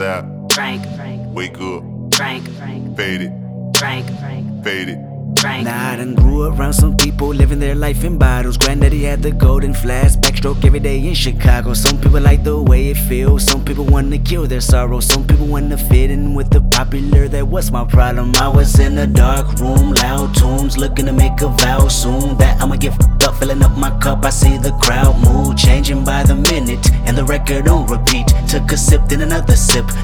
out, Frank, wake up, Frank, fade it, Frank, fade it. Nah, I done grew around some people living their life in bottles. Granddaddy had the golden flask, backstroke every day in Chicago. Some people like the way it feels, some people wanna kill their sorrow. Some people wanna fit in with the popular, that was my problem. I was in a dark room, loud tunes, looking to make a vow soon that I'ma get f***ed up, filling up my cup. I see the crowd mood changing by the minute, and the record on repeat. Took a sip, then another sip.